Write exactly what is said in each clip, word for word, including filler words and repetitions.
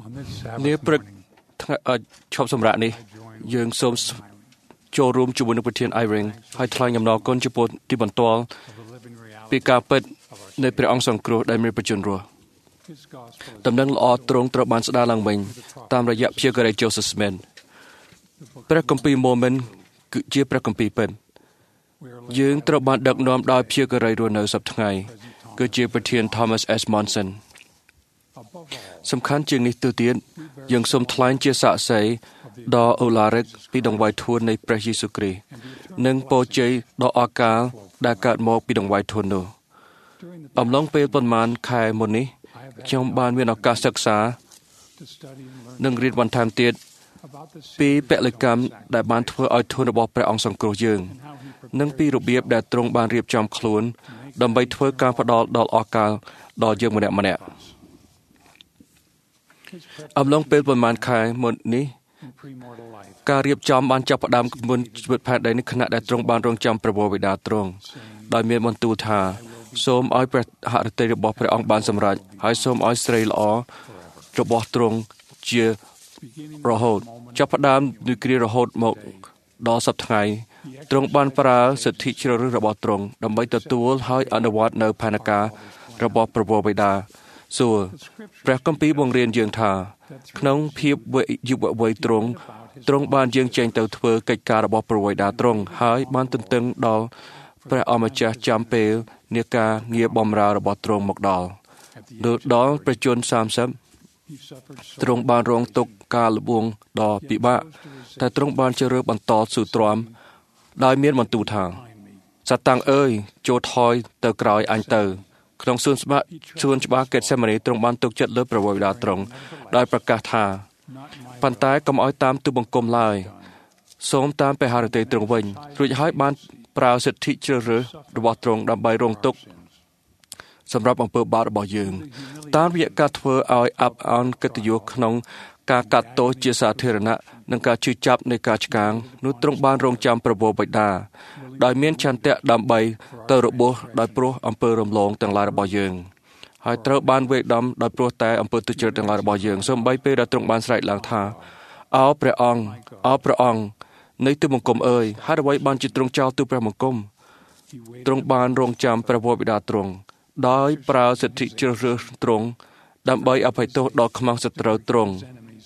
នេះព្រឹកឈប់សម្រាកនេះយើងសូមចូលរួមជាមួយនឹងប្រធាន Irene ហើយថ្លែងអំណរគុណចំពោះទីបន្ទាល់ពីការពិតនៃព្រះអង្គសង្គ្រោះដែលមានប្រជញ្ញរស់ដំណឹងល្អទ្រង់ត្រូវបានស្ដារឡើងវិញតាមរយៈព្យាការី Joseph Smith ព្រះគម្ពីរ Mormon គឺជាព្រះគម្ពីរពិតយើងត្រូវបានដឹកនាំដោយព្យាការីរស់នៅសប្តាហ៍ថ្ងៃគឺជាប្រធាន Thomas S. Monson សំខាន់ជាងនេះទៅទៀតយើងសូមថ្លែងជាសាក្សីដ៏អូឡារិកពីដង្វាយធួននៃព្រះយេស៊ូវគ្រីស្ទនិងពរជ័យដ៏អស្ចារ្យដែលកើតមកពីដង្វាយធួននោះអំឡុងពេលប៉ុន្មានខែមុននេះខ្ញុំបានមានឱកាសសិក្សានិងរៀនបន្ថែមទៀតពីពលិកម្មដែលបានធ្វើឲ្យធួនរបស់ព្រះអង្គសង្គ្រោះយើងនិងពីរបៀបដែលទ្រង់បានរៀបចំខ្លួនដើម្បីធ្វើការផ្ដល់ដល់ឱកាសដល់យើងម្នាក់ម្នាក់អំឡុងពេលប៉ុន្មានខែមុននេះការរៀបចំបានចាប់ផ្ដើមមុនជីវិតផែនដីនេះខណៈដែលទ្រង់បានរងចាំព្រះវរបិតាទ្រង់ដោយមានបន្ទូលថាសូមឲ្យព្រះហឫទ័យរបស់ព្រះអង្គបានសម្រេចហើយសូមឲ្យស្រីល្អរបស់ទ្រង់ជារហូតចាប់ផ្ដើមពីគ្រារហូតមកដល់សប្តាហ៍ថ្ងៃទ្រង់បានប្រើសិទ្ធិជ្រើសរើសរបស់ទ្រង់ដើម្បីទទួលហើយអនុវត្តនៅផែនការរបស់ព្រះវរបិតាសួរព្រះគម្ពីរបង្រៀនយើងថាក្នុងភាពយុវវ័យទ្រង់ទ្រង់បានយើងចេញទៅធ្វើកិច្ចការរបស់ព្រះវរបិតាទ្រង់ហើយបានទន្ទឹងដល់ព្រះអម្ចាស់ចាំពេលនៃការងារបម្រើរបស់ទ្រង់មកដល់ដល់ប្រជញ្ញសាមសិបទ្រង់បានរងទុក្ខការលំបាកដ៏ពិបាកតែទ្រង់បានជ្រើសរើសបន្តស៊ូទ្រាំដោយមានបន្ទូលថាសាតាំងអើយចូលថយទៅក្រោយអញទៅក្នុងសួនច្បារសួនច្បារកេតសេម៉ានីទ្រង់បានទុកចិត្តលើព្រះវរបិតាទ្រង់ដោយប្រកាសថាប៉ុន្តែកុំឲ្យតាមទូបង្គំឡើយសូមតាមព្រះហឫទ័យទ្រង់វិញរួចហើយបានប្រើសិទ្ធិជ្រើសរើសរបស់ទ្រង់ដើម្បីរងទុក្ខសម្រាប់អំពើបាបរបស់យើងតាមរយៈការធ្វើឲ្យអាប់អន់កិត្តិយសក្នុងការកាត់ទោសជាសាធារណៈនិងការជឿចាប់នៃការឆ្កាងនោះទ្រង់បានរងចាំព្រះវរបិតាដោយមានឆន្ទៈដើម្បីទៅរបួសដោយព្រោះអំពើរំលងទាំងឡាយរបស់យើងហើយត្រូវបានវេដំដោយព្រោះតែអំពើទុច្ចរិតទាំងឡាយរបស់យើងសូម្បីពេលដែលទ្រង់បានស្រែកឡើងថាអោព្រះអង្គអោព្រះអង្គនៃទូបង្គំអើយហេតុអ្វីបានជាទ្រង់ចោលទូព្រះបង្គំទ្រង់បានរងចាំព្រះវរបិតាទ្រង់ដោយប្រើសិទ្ធិជ្រើសរើសទ្រង់ដើម្បីអភ័យទោសដល់ខ្មាំងសត្រូវទ្រង់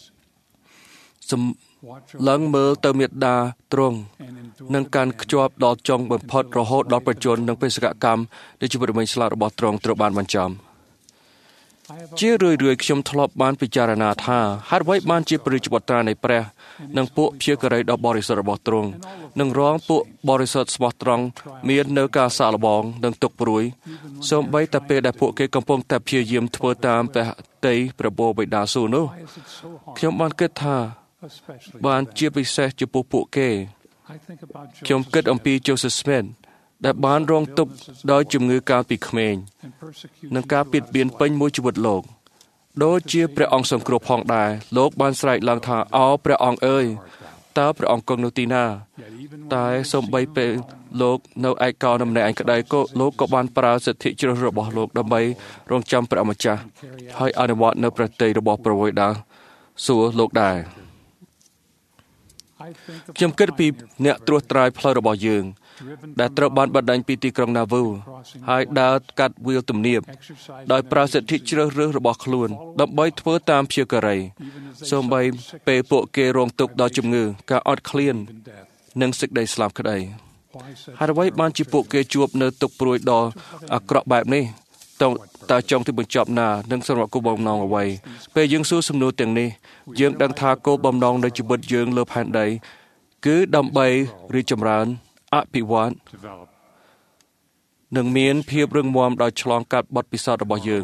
ឡើងមើលទៅមេត្តាទ្រង់និងកាន់ខ្ជាប់ដល់ចុងបំផុតរហូតដល់ប្រជញ្ញនិងបេសកកម្មនៃជីវិតរមែងស្លាប់របស់ទ្រង់ត្រូវបានបញ្ចំជារឿយៗខ្ញុំធ្លាប់បានពិចារណាថាហេតុអ្វីបានជាព្រះរាជបុត្រានៃព្រះនិងពួកព្យាការីដ៏បរិសុទ្ធរបស់ទ្រង់និងរងពួកបរិសុទ្ធស្មោះត្រង់មាននៅការសាកល្បងនិងទុកព្រួយសូម្បីតែពេលដែលពួកគេកំពុងតែព្យាយាមធ្វើតាមព្រះតីព្រះវរបិតាស៊ូនោះខ្ញុំបានគិតថាបានជាពិសេសចំពោះពួកគេខ្ញុំគិតអំពី Joseph Smith ដែលបានរងទុក្ខដោយជំងឺកាលពីក្មេងនិងការបៀតបៀនពេញមួយជីវិតលោកដូចជាព្រះអង្គសង្គ្រោះផងដែរលោកបានស្រែកឡើងថាអោព្រះអង្គអើយតើព្រះអង្គគង់នៅទីណាតែសូម្បីពេលលោកនៅឯកោនៅម្នាក់ឯងក្តីក៏លោកក៏បានប្រើសិទ្ធិជ្រើសរើសរបស់លោកដើម្បីរងចាំព្រះអម្ចាស់ហើយអនុវត្តនៅព្រះតីរបស់ព្រះវរបិតាសួរលោកដែរខ្ញុំគិតពីអ្នកត្រួសត្រាយផ្លូវរបស់យើងដែលត្រូវបានបណ្ដេញពីទីក្រុងណាវូហើយដើរកាត់វាលទំនាបដោយប្រើសិទ្ធិជ្រើសរើសរបស់ខ្លួនដើម្បីធ្វើតាមព្យាការីសូម្បីពេលពួកគេរងទុក្ខដោយជំងឺការអត់ឃ្លាននិងសេចក្តីស្លាប់ក្តីហើយអ្វីបានជាពួកគេជួបនៅទុក្ខព្រួយដ៏អាក្រក់បែបនេះតើចង់ទីបញ្ចប់ណានិងសម្រាប់គោលបំណងអ្វីពេលយើងសួរសំណួរទាំងនេះយើងដឹងថាគោលបំណងនៃជីវិតយើងលើផែនដីគឺដើម្បីរីកចម្រើនអភិវឌ្ឍនិងមានភាពរឹងមាំដោយឆ្លងកាត់បទពិសោធន៍របស់យើង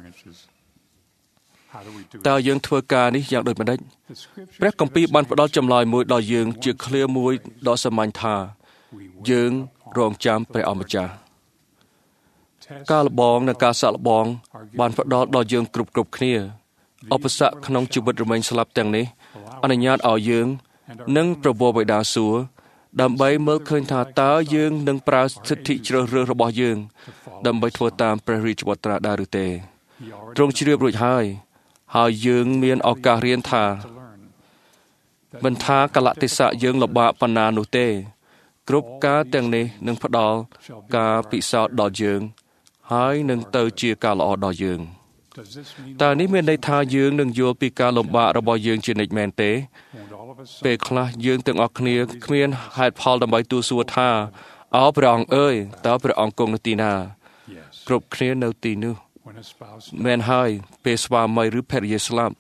តើយើងធ្វើការនេះយ៉ាងដូចម្តេចព្រះគម្ពីរបានផ្ដល់ចម្លើយមួយដល់យើងជាឃ្លាមួយដ៏សាមញ្ញថាយើងរងចាំព្រះអម្ចាស់ការលបងនិងការសាកល្បងបានផ្ដល់ដល់យើងគ្រប់គ្រប់គ្នាឧបសគ្គក្នុងជីវិតរមែងស្លាប់ទាំងនេះអនុញ្ញាតឲ្យយើងនិងព្រះវរបិតាសួរដើម្បីមើលឃើញថាតើយើងនឹងប្រើសិទ្ធិជ្រើសរើសរបស់យើងដើម្បីធ្វើតាមព្រះរាជបុត្រាដែរឬទេទ្រង់ជ្រាបរួចហើយហើយយើងមានឱកាសរៀនថាមិនថាកលៈទេសៈយើងលំបាកប៉ុណ្ណានោះទេគ្រប់ការទាំងនេះនឹងផ្ដល់ការពិសោធន៍ដល់យើងហើយនឹងទៅជាការល្អដល់យើងតើនេះមានន័យថាយើងនឹងយល់ពីការលំបាករបស់យើងជានិច្ចមែនទេពេលខ្លះយើងទាំងអស់គ្នាគ្មានហេតុផលដើម្បីទូលសួរថាអោព្រះអង្គអើយតើព្រះអង្គគង់នៅទីណាគ្រប់គ្នានៅទីនោះមែនហើយពេលស្វាមីឬភរិយាស្លាប់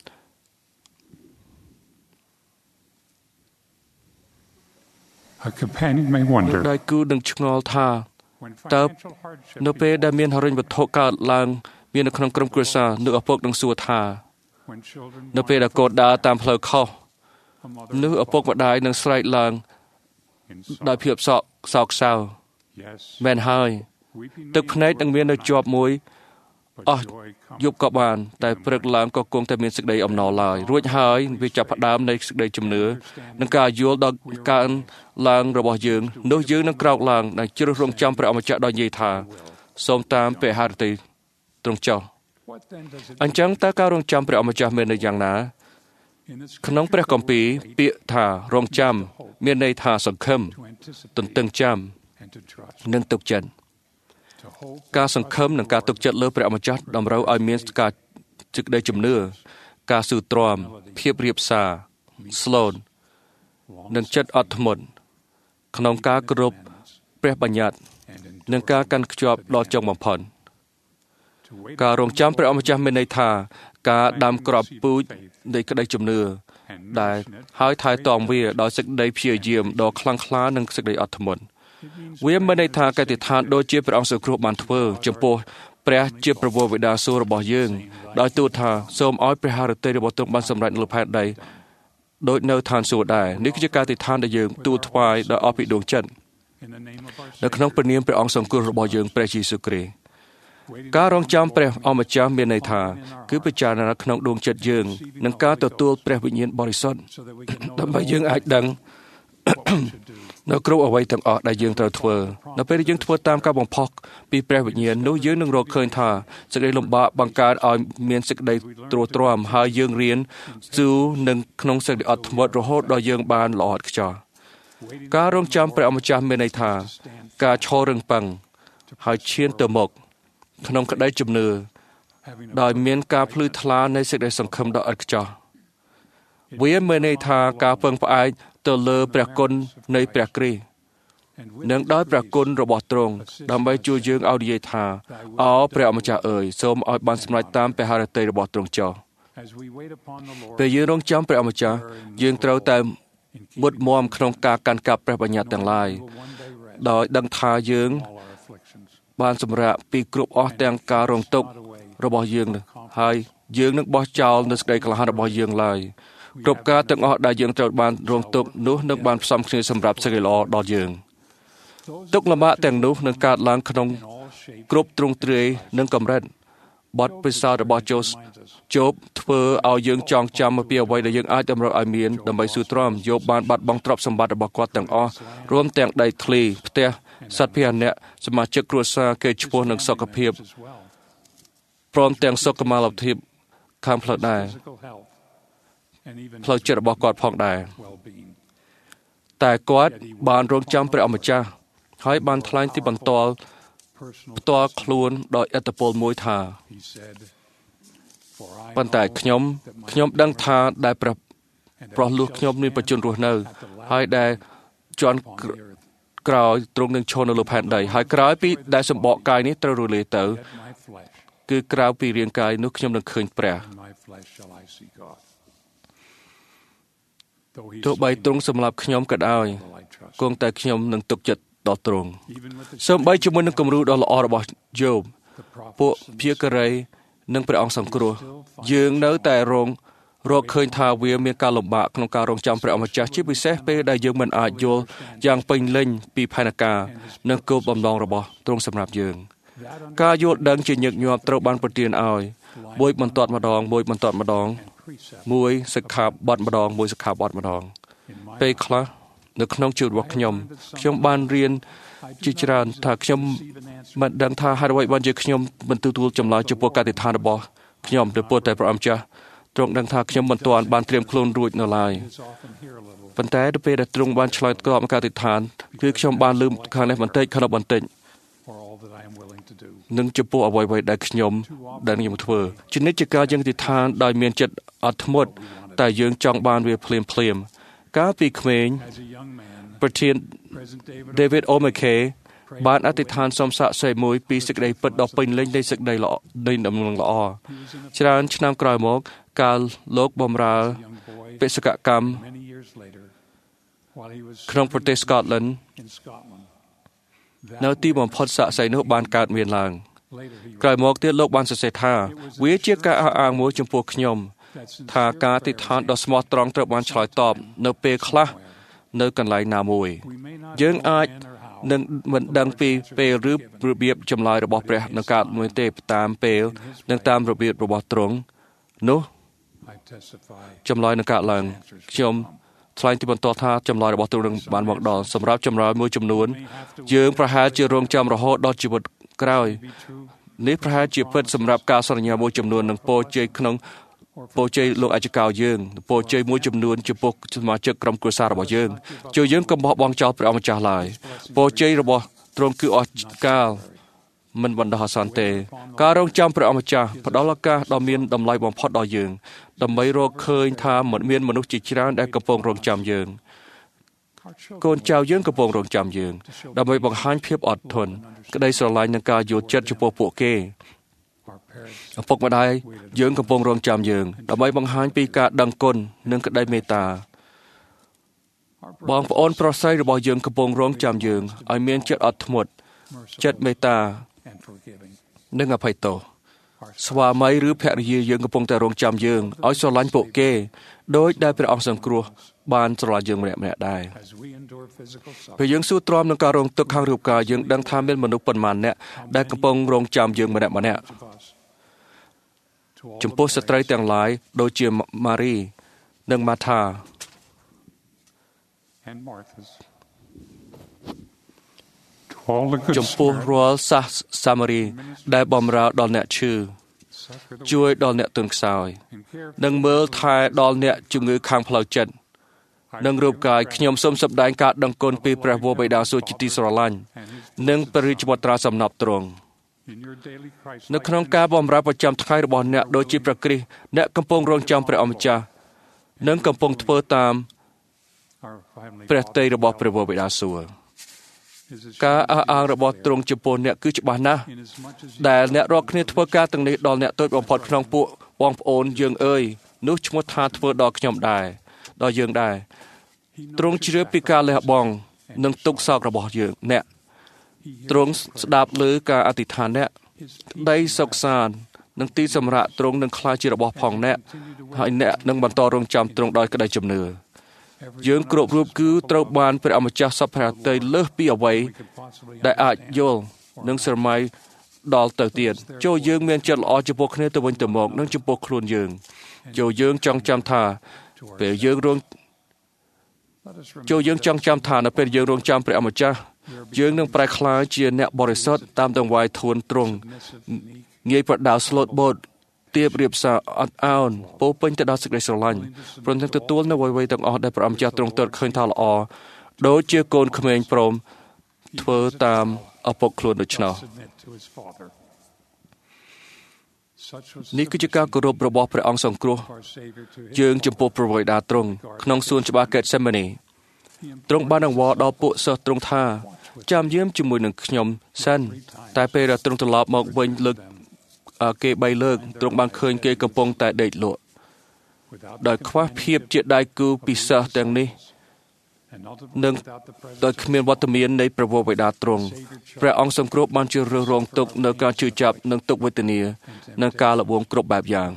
ដៃគូនឹងឆ្ងល់ថាតើនៅពេលដែលមានហិរញ្ញវត្ថុកើតឡើងមាននៅក្នុងក្រុមគ្រួសារនោះឪពុកនឹងសួរថានៅពេលដែលកូនដើរតាមផ្លូវខុសនោះឪពុកម្ដាយនឹងស្រែកឡើងដោយភាពសោកសោកសៅមែនហើយទឹកភ្នែកនឹងមាននៅជាប់មួយអស់យប់ក៏បានតែព្រឹកឡើងក៏គង់តែមានសេចក្តីអំណរឡើយរួចហើយវាចាប់ផ្ដើមនៃសេចក្តីជំនឿនិងការយល់ដល់កើនឡើងរបស់យើងនោះយើងនឹងក្រោកឡើងនិងជ្រើសរង់ចាំព្រះអម្ចាស់ដោយនិយាយថាសូមតាមព្រះハរតីទ្រង់ចុះអញ្ចឹងតើការរង់ចាំព្រះអម្ចាស់មានន័យយ៉ាងណាក្នុងព្រះគម្ពីរពាក្យថារង់ចាំមានន័យថាសង្ឃឹមទន្ទឹងចាំនិងទុកចិត្តការសង្ឃឹមនិងការទុកចិត្តលើព្រះអម្ចាស់តម្រូវឲ្យមានការសេចក្តីជំនឿការស៊ូទ្រាំភាពរាបសារស្លូតនិងចិត្តអត់ធ្មត់ក្នុងការគោរពព្រះបញ្ញត្តិនិងការកាន់ខ្ជាប់ដល់ចុងបំផុតការរង់ចាំព្រះអម្ចាស់មានន័យថាការដាំគ្រាប់ពូជនៃក្តីជំនឿដែលហើយថែទាំវាដោយសេចក្តីព្យាយាមដ៏ខ្លាំងក្លានិងសេចក្តីអត់ធ្មត់វាមានន័យថាកតេដ្ឋានដូចជាព្រះអង្គសង្គ្រោះបានធ្វើចំពោះព្រះជាប្រវោបិតាសួររបស់យើងដោយទូលថាសូមឲ្យព្រះハរតីរបស់ទ្រង់បានសម្រេចលើផែនដីដូចនៅឋានសួគ៌ដែរនេះគឺជាកតេដ្ឋានដែលយើងទូលថ្វាយដោយអស់ពីដួងចិត្តនៅក្នុងព្រះនាមព្រះអង្គសង្គ្រោះរបស់យើងព្រះយេស៊ូវគ្រីស្ទការរងចាំព្រះអម្ចាស់មានន័យថាគឺពិចារណាក្នុងដួងចិត្តយើងនិងការទទួលព្រះវិញ្ញាណបរិសុទ្ធដើម្បីយើងអាចដឹងនៅគ្រប់អ្វីទាំងអស់ដែលយើងត្រូវធ្វើនៅពេលដែលយើងធ្វើតាមការបំផុសពីព្រះវិញ្ញាណនោះយើងនឹងរកឃើញថាសេចក្តីលំបាកបង្កើតឲ្យមានសេចក្តីទ្រទ្រាំហើយយើងរៀនស៊ូនឹងក្នុងសេចក្តីអត់ធ្មត់រហូតដល់យើងបានល្អឥតខ្ចោះការរងចាំព្រះអម្ចាស់មានន័យថាការឈររឹងប៉ឹងហើយឈានទៅមុខក្នុងក្តីជំនឿដោយមានការភ្លឺថ្លានៃសេចក្តីសង្ឃឹមដ៏ឥតខ្ចោះវាមានន័យថាការពឹងផ្អែកទៅលើព្រះគុណនៃព្រះគ្រីស្ទនិងដោយព្រះគុណរបស់ទ្រង់ដើម្បីជួយយើងឲ្យនិយាយថាអោព្រះអម្ចាស់អើយសូមឲ្យបានសម្រេចតាមព្រះハរតីរបស់ទ្រង់ចុះពេលយើងរងចាំព្រះអម្ចាស់យើងត្រូវតែមុតមមក្នុងការកាន់កាប់ព្រះបញ្ញត្តិទាំងឡាយដោយដឹងថាយើងបានសម្រាកពីគ្រប់អស់ទាំងការរងទុក្ខរបស់យើងហើយយើងនឹងបោះចោលនូវសេចក្តីក្លាហានរបស់យើងឡើយគ្រប់ការទាំងអស់ដែលយើងត្រូវបានរងទុក្ខនោះនឹងបានផ្សំគ្នាសម្រាប់សេចក្តីល្អដល់យើងទុក្ខលំបាកទាំងនោះនឹងកើតឡើងក្នុងគ្រប់ទ្រង់ទ្រាយនិងកម្រិតបទពិសោធន៍របស់ជូសជូបធ្វើឲ្យយើងចងចាំពីអ្វីដែលយើងអាចតម្រូវឲ្យមានដើម្បីស៊ូទ្រាំយោបបានបាត់បង់ទ្រព្យសម្បត្តិរបស់គាត់ទាំងអស់រួមទាំងដីធ្លីផ្ទះសត្វភារណៈសមាជិកគ្រួសារគេឈ្មោះនិងសុខភាពព្រមទាំងសុខុមាលភាពខាងផ្លូវដែរផ្លូវចិត្តរបស់គាត់ផងដែរតែគាត់បានរងចាំព្រះអម្ចាស់ហើយបានថ្លែងទីបន្ទាល់ផ្ទាល់ខ្លួនដោយឥទ្ធិពលមួយថាប៉ុន្តែខ្ញុំខ្ញុំដឹងថាដែលព្រះប្រោះលួសខ្ញុំមានបច្ចុប្បន្នរស់នៅហើយដែលជាន់ក្រោយទ្រង់នឹងឈរនៅលើផែនដីហើយក្រោយពីដែលសម្បកកាយនេះត្រូវរលាយទៅគឺក្រៅពីរាងកាយនោះខ្ញុំនឹងឃើញព្រះទោះបីទ្រង់សម្លាប់ខ្ញុំក៏ដោយគង់តែខ្ញុំនឹងទុកចិត្តដល់ទ្រង់សូម្បីជាមួយនឹងគំរូដ៏ល្អរបស់យោបពួកភៀកការីនិងព្រះអង្គសង្គ្រោះយើងនៅតែរងរកឃើញថាវាមានការលំបាកក្នុងការរងចាំព្រះអម្ចាស់ជាពិសេសពេលដែលយើងមិនអាចយល់យ៉ាងពេញលេញពីផែនការនិងគោលបំណងរបស់ទ្រង់សម្រាប់យើងការយល់ដឹងជាញឹកញាប់ត្រូវបានប្រទានឲ្យមួយបន្ទាត់ម្ដងមួយបន្ទាត់ម្ដងមួយសិក្ខាបទម្ដងមួយសិក្ខាបទម្ដងពេលខ្លះនៅក្នុងជីវិតរបស់ខ្ញុំខ្ញុំបានរៀនជាច្រើនថាខ្ញុំមិនដឹងថាហេតុអ្វីបានជាខ្ញុំមិនទទួលចម្លើយចំពោះកតេដ្ឋានរបស់ខ្ញុំទៅពោលតែព្រះអម្ចាស់ទ្រង់ដឹងថាខ្ញុំមិនទាន់បានត្រៀមខ្លួនរួចនៅឡើយប៉ុន្តែទៅពេលដែលទ្រង់បានឆ្លើយតបមកការអធិដ្ឋានគឺខ្ញុំបានលឺខាងនេះបន្តិចខាងនោះបន្តិចនឹងចំពោះអ្វីៗដែលខ្ញុំដែលខ្ញុំធ្វើជានិច្ចកាលយើងអធិដ្ឋានដោយមានចិត្តអត់ធ្មត់តែយើងចង់បានវាភ្លាមភ្លាមកាលពីក្មេងប្រធាន David O. McKay បានអធិដ្ឋានសូមសាកសីមួយពីសេចក្តីពិតដ៏ពេញលេញនៃសេចក្តីល្អនៃដំណឹងល្អច្រើនឆ្នាំក្រោយមកកាលលោកបម្រើបេសកកម្មក្នុងប្រទេស Scotland នៅទីបំផុតសាកសីនោះបានកើតមានឡើងក្រោយមកទៀតលោកបានសរសេរថាវាជាការអះអាងមួយចំពោះខ្ញុំថាការអធិដ្ឋានដ៏ស្មោះត្រង់ត្រូវបានឆ្លើយតបនៅពេលខ្លះនៅកន្លែងណាមួយយើងអាចនឹងមិនដឹងពីពេលឬរបៀបចម្លើយរបស់ព្រះនៅកើតមួយទេតាមពេលនិងតាមរបៀបរបស់ទ្រង់នោះចម្លើយនឹងកើតឡើងខ្ញុំថ្លែងទីបន្តថាចម្លើយរបស់ទ្រង់នឹងបានមកដល់សម្រាប់ចម្លើយមួយចំនួនយើងប្រហែលជារងចាំរហូតដល់ជីវិតក្រោយនេះប្រហែលជាពិតសម្រាប់ការសន្យាមួយចំនួននឹងពោជ័យក្នុងពោជ័យលោកអាយកោយើងពោជ័យមួយចំនួនចំពោះសមាជិកក្រុមគ្រួសាររបស់យើងជួយយើងកុំបោះបង់ចោលព្រះអម្ចាស់ឡើយពោជ័យរបស់ទ្រង់គឺអស់កាលមិនបណ្ដោះអាសន្នទេការរងចាំព្រះអម្ចាស់ផ្ដល់ឱកាសដ៏មានតម្លៃបំផុតដល់យើងដើម្បីរកឃើញថាមិនមានមនុស្សជាច្រើនដែលកំពុងរងចាំយើងកូនចៅយើងកំពុងរងចាំយើងដើម្បីបង្ហាញភាពអត់ធន់ក្តីស្រឡាញ់និងការយល់ចិត្តចំពោះពួកគេឪពុកម្ដាយយើងកំពុងរងចាំយើងដើម្បីបង្ហាញពីការដឹងគុណនិងក្តីមេត្តាបងប្អូនប្រុសស្រីរបស់យើងកំពុងរងចាំយើងឲ្យមានចិត្តអត់ធ្មត់ចិត្តមេត្តានិងអភ័យទោសស្វាមីឬភរិយាយើងកំពុងតែរងចាំយើងឲ្យស្រឡាញ់ពួកគេដោយដែលព្រះអង្គសង្គ្រោះបានស្រឡាញ់យើងម្នាក់ម្នាក់ដែរពេលយើងស៊ូទ្រាំនឹងការរងទុក្ខខាងរូបកាយយើងដឹងថាមានមនុស្សប៉ុន្មានអ្នកដែលកំពុងរងចាំយើងម្នាក់ម្នាក់ចំពោះស្ត្រីទាំងឡាយដូចជាម៉ារីនិងម៉ាថាចំពោះរាល់សាសសាមារីដែលបម្រើដល់អ្នកឈឺជួយដល់អ្នកទន់ខ្សោយនិងមើលថែដល់អ្នកជំងឺខាងផ្លូវចិត្តនិងរូបកាយខ្ញុំសូមសម្ដែងការដឹងគុណពីព្រះវរបិតាសូរជាទីស្រឡាញ់និងព្រះរាជបុត្រាសំណប់ទ្រង់នៅក្នុងការបម្រើប្រចាំថ្ងៃរបស់អ្នកដូចជាព្រះគ្រីស្ទអ្នកកំពុងរងចាំព្រះអម្ចាស់និងកំពុងធ្វើតាមព្រះទ័យរបស់ព្រះវរបិតាសូរការអះអាងរបស់ទ្រង់ចំពោះអ្នកគឺច្បាស់ណាស់ដែលអ្នករកគ្នាធ្វើការទាំងនេះដល់អ្នកតូចបំផុតក្នុងពួកបងប្អូនយើងអើយនោះឈ្មោះថាធ្វើដល់ខ្ញុំដែរដល់យើងដែរទ្រង់ជ្រាបពីការលះបង់និងទុក្ខសោករបស់យើងអ្នកទ្រង់ស្ដាប់ឮការអធិដ្ឋានអ្នកក្តីសុខសាន្តនិងទីសម្រាប់ទ្រង់នឹងក្លាយជារបស់ផងអ្នកហើយអ្នកនឹងបន្តរងចាំទ្រង់ដោយក្តីជំនឿយើងគ្រប់រូបគឺត្រូវបានព្រះអម្ចាស់សព្វព្រះទ័យលើសពីអ្វីដែលអាចយល់និងស្រមៃដល់ទៅទៀតចូលយើងមានចិត្តល្អចំពោះគ្នាទៅវិញទៅមកនិងចំពោះខ្លួនយើងចូលយើងចង់ចាំថាពេលយើងរងចូលយើងចង់ចាំថានៅពេលយើងរងចាំព្រះអម្ចាស់យើងនឹងប្រែក្លាយជាអ្នកបរិសុទ្ធតាមដង្វាយធួនទ្រង់ងាយប្រដៅស្លូតបូតទៀបរៀបសារអត់អោនពោពេញទៅដោយសេចក្តីស្រឡាញ់ព្រមទាំងទទួលនៅអ្វីៗទាំងអស់ដែលព្រះអម្ចាស់ទ្រង់ទតឃើញថាល្អដូចជាកូនក្មេងព្រមធ្វើតាមឪពុកខ្លួនដូច្នោះនេះគឺជាការគោរពរបស់ព្រះអង្គសង្គ្រោះយើងចំពោះព្រះវរបិតាទ្រង់ក្នុងសួនច្បារ Gethsemane ទ្រង់បានអង្វរដល់ពួកសិស្សទ្រង់ថាចាំយាមជាមួយនឹងខ្ញុំសិនតែពេលដែលទ្រង់ត្រឡប់មកវិញលើកគេបីលើកទ្រង់បានឃើញគេកំពុងតែដេកលក់ដោយខ្វះភាពជាដៃគូពិសេសទាំងនេះនិងដោយគ្មានវត្តមាននៃព្រះវរបិតាទ្រង់ព្រះអង្គសង្គ្រោះបានជារើសរងទុក្ខនៅការជឿចាប់និងទុក្ខវេទនានិងការលបួងគ្រប់បែបយ៉ាង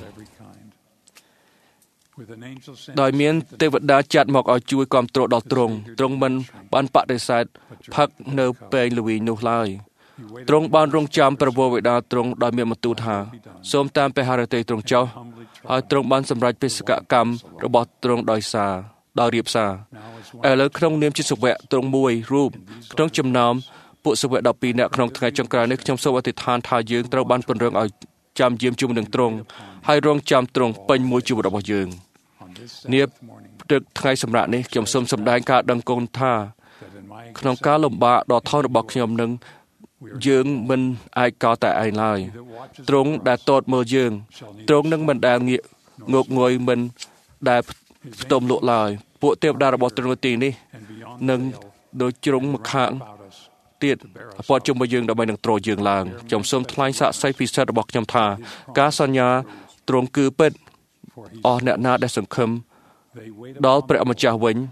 ដោយមានទេវតាចាត់មកឲ្យជួយគាំទ្រដល់ទ្រង់ទ្រង់មិនបានបដិសេធផឹកនៅពេងល្វីនោះឡើយទ្រង់បានរងចាំព្រះវរបិតាទ្រង់ដោយមានបន្ទូលថាសូមតាមព្រះハរតីទ្រង់ចុះហើយទ្រង់បានសម្រេចបេសកកម្មរបស់ទ្រង់ដោយសារដោយរៀបសារឥឡូវក្នុងនាមជាសាវកទ្រង់មួយរូបក្នុងចំណោមពួកសាវកដប់ពីរនាក់ក្នុងថ្ងៃចុងក្រោយនេះខ្ញុំសូមអធិដ្ឋានថាយើងត្រូវបានពង្រឹងឲ្យចាំយាមជុំនឹងទ្រង់ហើយរងចាំទ្រង់ពេញមួយជីវិតរបស់យើងនាព្រឹកថ្ងៃសម្រាប់នេះខ្ញុំសូមសម្ដែងការដឹងគុណថាក្នុងការលំបាកដ៏ធំរបស់ខ្ញុំនឹងយើងមិនអាចកោតតែឯងឡើយទ្រង់ដែលទតមើលយើងទ្រង់នឹងមិនដែលងាកងកងុយមិនដែលផ្ទុំលក់ឡើយពួកទេវតារបស់ទ្រង់ទីនេះនឹងដូចជ្រុងម្ខាងទៀតព័ទ្ធជុំវិញយើងដើម្បីនឹងទ្រយើងឡើងខ្ញុំសូមថ្លែងសាក្សីពិសេសរបស់ខ្ញុំថាការសន្យាទ្រង់គឺពិតអស់អ្នកណាដែលសង្ឃឹមដល់ព្រះម្ចាស់វិញ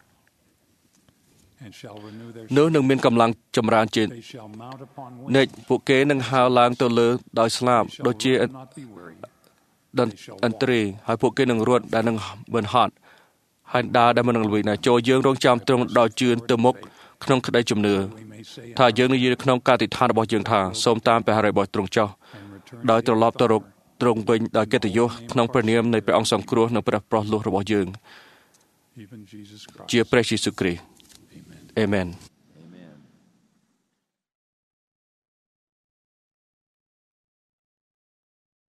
នោះនឹងមានកម្លាំងចម្រើនជានិច្ចពួកគេនឹងហើរឡើងទៅលើដោយស្លាបដូចជាអន្ត្រីហើយពួកគេនឹងរត់ដែលនឹងមិនហត់ហើយដើរដែលមិននឹងល្វីណាចូលយើងរងចាំទ្រង់ដោយជឿនទៅមុខក្នុងក្តីជំនឿថាយើងនិយាយក្នុងការអធិដ្ឋានរបស់យើងថាសូមតាមព្រះហឫទ័យរបស់ទ្រង់ចុះដោយត្រឡប់ទៅរកទ្រង់វិញដោយកិត្តិយសក្នុងព្រះនាមនៃព្រះអង្គសង្គ្រោះនិងព្រះប្រោះលោះរបស់យើងជាព្រះយេស៊ូវគ្រីស្ទអាមែន